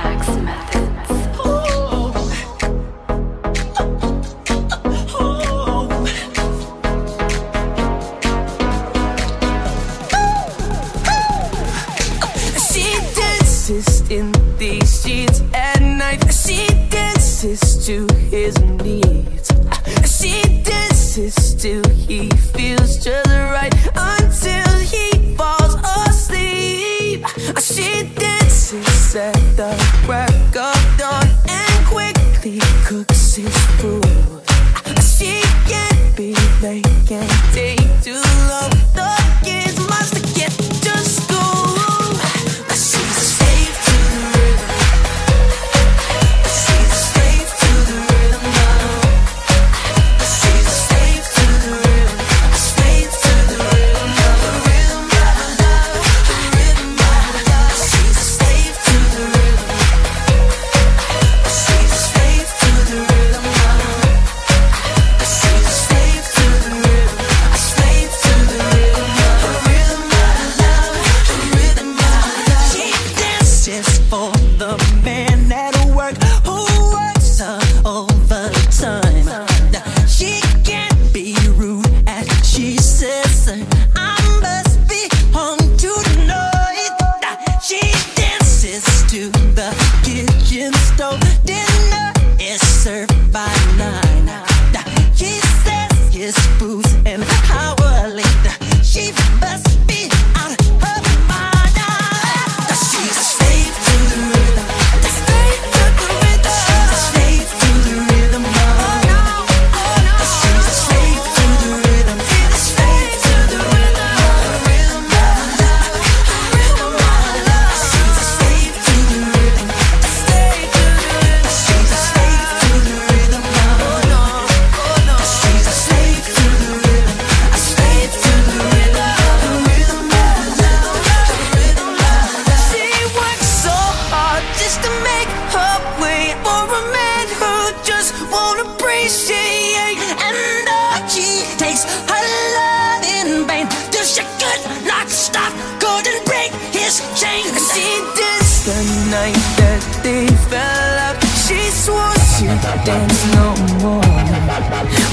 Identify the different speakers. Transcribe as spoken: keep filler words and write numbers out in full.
Speaker 1: Max Methods.
Speaker 2: She dances in these sheets at night. She dances to his needs. She dances till he feels just right, until he falls asleep. She dances at the crack of dawn and quickly cooks his food. She can't be late, can't take too long. The kids must get to school. She's a slave to the rhythm. She's a slave to the rhythm now. She's a slave to the rhythm. A slave to the rhythm now. The rhythm of her love. The rhythm of her love. She's a slave to the rhythm. She's a slave to the rhythm now. She's a slave to the rhythm. A slave to the rhythm now. The rhythm of her love. The rhythm of her love. She dances for the man at work who works overtime. She can't be rude as she says, I must be home tonight. She dances to the kitchen stove. Dinner is served by nine. He says his food's an hour late. She must be out of her mind. She's a slave to the rhythm. A slave to the rhythm. She's a slave to the rhythm. Oh no, oh no. She's a slave to the rhythm. She's a slave to the rhythm. The rhythm of her love. The rhythm of her love. She's a slave to the rhythm. A slave to the rhythm. She's a slave to the rhythm. Oh no, oh no. She's a slave to the rhythm. A slave to the rhythm. The rhythm of her love. The rhythm of her love. She works so hard just to make her way for a man who just won't appreciate. And though she takes her love in vain, till she could not stop, couldn't break his chain. She danced the night that they fell out. She swore she'd dance no more.